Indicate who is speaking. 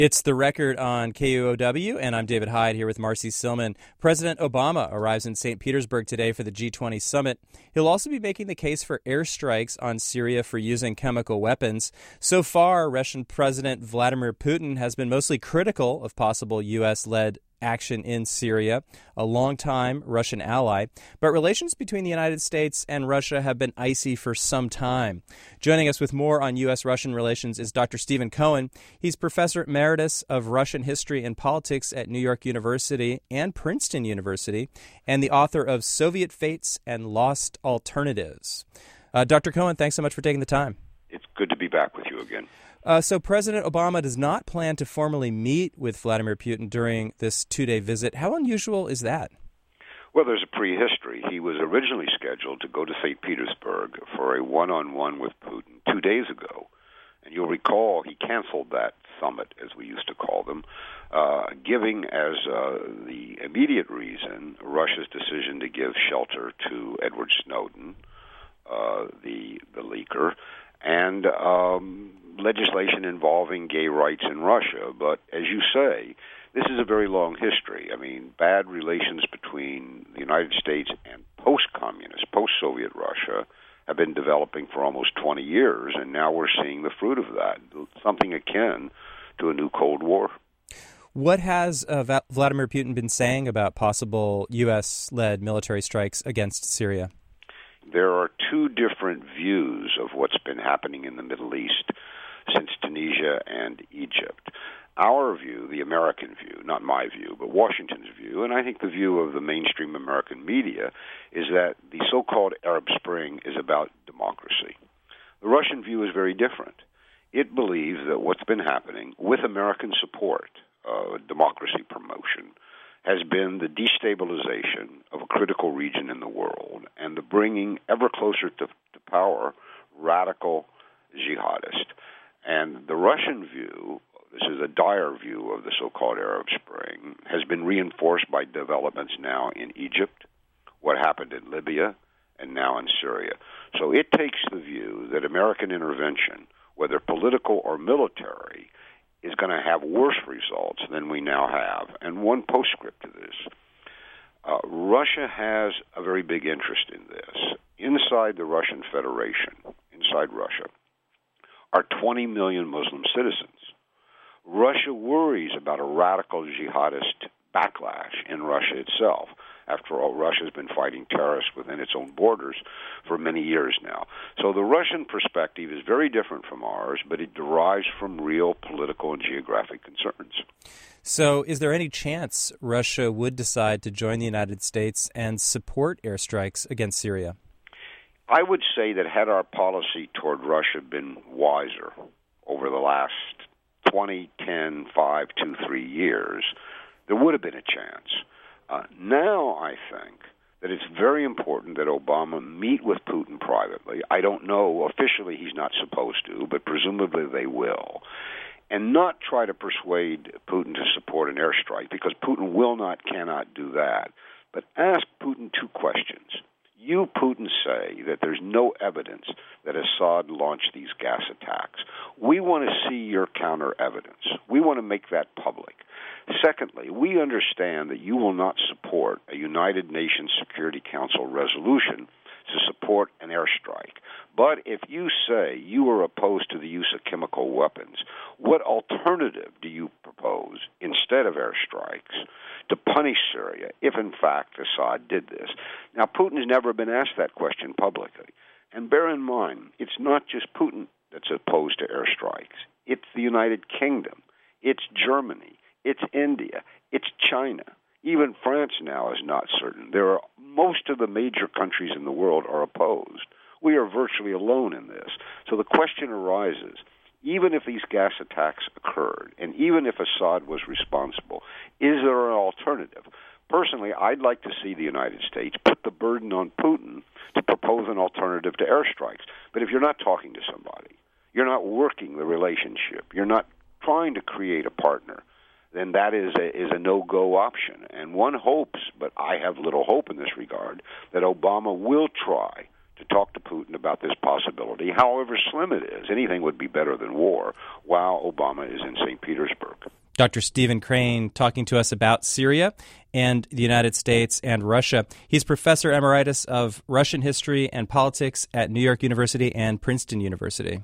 Speaker 1: It's The Record on KUOW, and I'm David Hyde here with Marcy Silman. President Obama arrives in St. Petersburg today for the G20 summit. He'll also be making the case for airstrikes on Syria for using chemical weapons. So far, Russian President Vladimir Putin has been mostly critical of possible U.S.-led action in Syria, a longtime Russian ally. But relations between the United States and Russia have been icy for some time. Joining us with more on U.S.-Russian relations is Dr. Stephen Cohen. He's Professor Emeritus of Russian History and Politics at New York University and Princeton University, and the author of Soviet Fates and Lost Alternatives. Dr. Cohen, thanks so much for taking the time.
Speaker 2: It's good to be back with you again.
Speaker 1: So President Obama does not plan to formally meet with Vladimir Putin during this two-day visit. How unusual is that?
Speaker 2: Well, there's a prehistory. He was originally scheduled to go to St. Petersburg for a one-on-one with Putin 2 days ago. And you'll recall he canceled that summit, as we used to call them, giving as the immediate reason Russia's decision to give shelter to Edward Snowden, the leaker, and legislation involving gay rights in Russia. But as you say, this is a very long history. I mean, bad relations between the United States and post-communist, post-Soviet Russia have been developing for almost 20 years, and now we're seeing the fruit of that, something akin to a new Cold War.
Speaker 1: What has Vladimir Putin been saying about possible U.S.-led military strikes against Syria?
Speaker 2: There are two different views of what's been happening in the Middle East since Tunisia and Egypt. Our view, the American view, not my view, but Washington's view, and I think the view of the mainstream American media, is that the so-called Arab Spring is about democracy. The Russian view is very different. It believes that what's been happening with American support, democracy promotion, has been the destabilization of a critical region in the world and the bringing ever closer to power radical jihadists. And the Russian view, this is a dire view of the so-called Arab Spring, has been reinforced by developments now in Egypt, what happened in Libya, and now in Syria. So it takes the view that American intervention, whether political or military, is going to have worse results than we now have. And one postscript to this, Russia has a very big interest in this. Inside the Russian Federation, inside Russia, are 20 million Muslim citizens. Russia worries about a radical jihadist backlash in Russia itself. After all, Russia's been fighting terrorists within its own borders for many years now. So the Russian perspective is very different from ours, but it derives from real political and geographic concerns.
Speaker 1: So is there any chance Russia would decide to join the United States and support airstrikes against Syria?
Speaker 2: I would say that had our policy toward Russia been wiser over the last 20, 10, 5, 2, 3 years, there would have been a chance. Now I think that it's very important that Obama meet with Putin privately. I don't know, officially he's not supposed to, but presumably they will, and not try to persuade Putin to support an airstrike, because Putin cannot do that. But ask Putin two questions. You, Putin, say that there's no evidence that Assad launched these gas attacks. We want to see your counter evidence. We want to make that public. Secondly, we understand that you will not support a United Nations Security Council resolution to support an airstrike. But if you say you are opposed to the use of chemical weapons, what alternative do you propose instead of airstrikes to punish Syria if, in fact, Assad did this? Now, Putin's never been asked that question publicly. And bear in mind, it's not just Putin that's opposed to airstrikes. It's the United Kingdom. It's Germany. It's India. It's China. Even France now is not certain. Most of the major countries in the world are opposed. We are virtually alone in this. So the question arises, even if these gas attacks occurred, and even if Assad was responsible, is there an alternative? Personally, I'd like to see the United States put the burden on Putin to propose an alternative to airstrikes. But if you're not talking to somebody, you're not working the relationship, you're not trying to create a partner, then that is a no-go option. And one hopes, but I have little hope in this regard, that Obama will try to talk to Putin about this possibility, however slim it is. Anything would be better than war, while Obama is in St. Petersburg.
Speaker 1: Dr. Stephen Crane talking to us about Syria and the United States and Russia. He's professor emeritus of Russian history and politics at New York University and Princeton University.